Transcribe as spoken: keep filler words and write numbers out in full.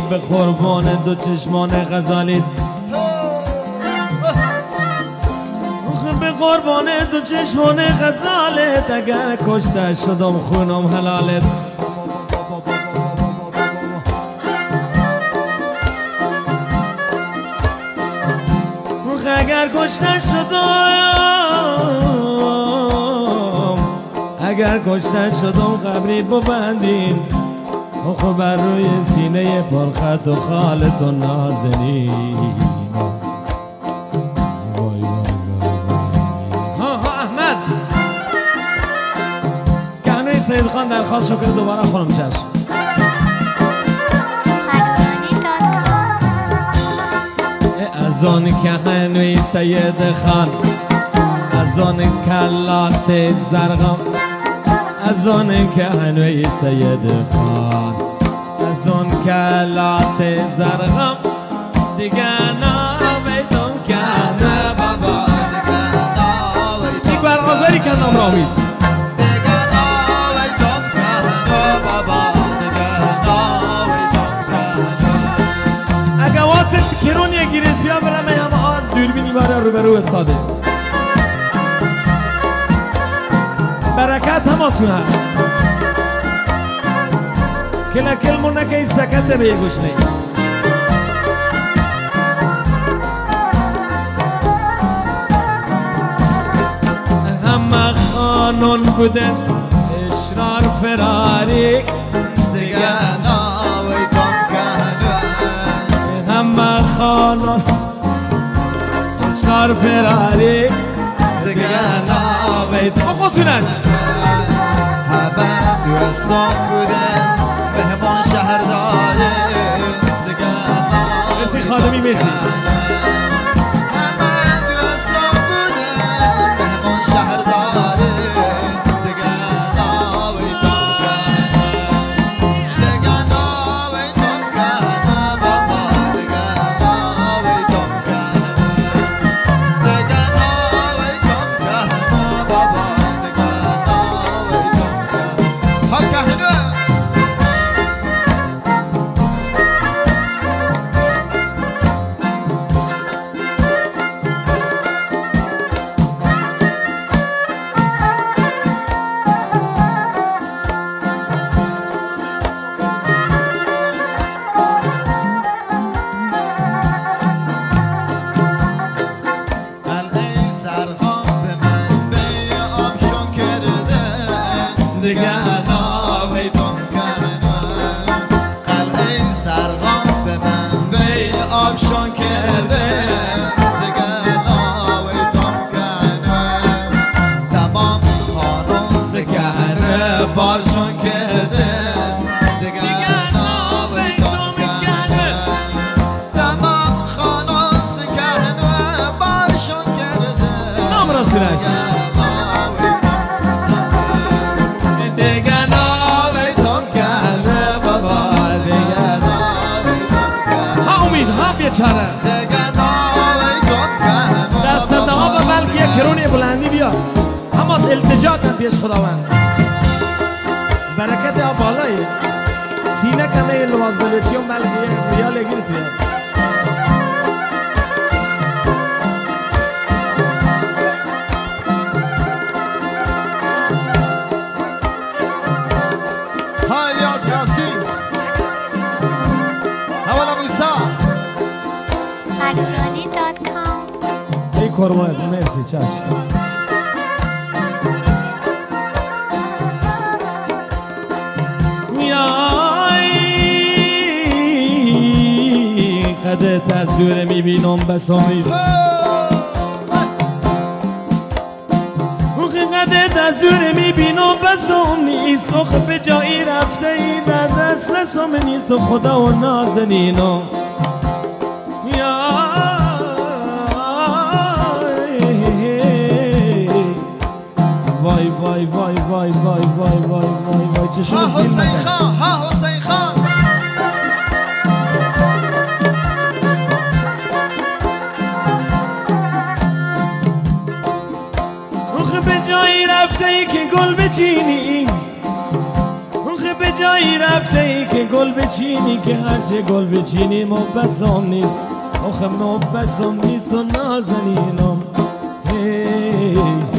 به قربان دو چشمان غزالیت، به قربان دو چشمان غزالت، اگر کشته شدم خونم حلالت. اگر کشته شدم، اگر کشته شدم قبری ببندین، خب بر روی سینه پرخط و خالت و نازنین. ها ها احمد کهنه سید خان درخواست شکر دوباره خانم چشم. از آن کهنوی سید خان، از آن کلات زرغم، از آن کهنوی سید خان، از آن کلات زرغم، دیگه ناویدم کنه بابا، دیگه ناویدم یک برقابری کنم راوید کرونی گیرید بیا برم ایم آن دوربینی باره رو برو استاده برکت هم آسونه کلا کل مونه که این سکته به یه گوشنه همه خانون بودن اشرار فراری دیگه همه خانون اشرار فراری دیگه ناوید خصوصونت همه دوستان بودن مهمان شهر داره دیگه ناوید مرسی خادمی مرسی همه دوستان بودن مهمان شهر داره دیگه ناوید دیگه ناویدم کنم قلعه سرغام به من به آبشون کرده دیگه ناویدم کنم تمام خانون زگره بارشون کرده دیگه ناویدم کنم تمام خانون زگره بارشون کرده نام رسولش چاره دست دعا به بلکه یک کرونی بلندی بیا اما التجا کن پیش خداوند برکت ها بالایی سینه کنه لواز بلوچیون بلکه یک ریال گیرت بیاد ها الیاس راسی اولا موسا adurani dot com ای قربانت مرسی چشم میای قدت از دور میبینم بسامیست قدت از دور میبینم بسام نیست آخه به جایی رفته ای در دست رسام نیست و خدا و نازنینم وای وای وای وای وای وای وای وای وای چشم ها حسین خان ها حسین خان آخه به جایی رفته ای که گل بچینی آخه به به جایی رفته ای که گل بچینی که هرچه گل بچینی مبسم نیست آخه مبسم نیست و نازنینم. هی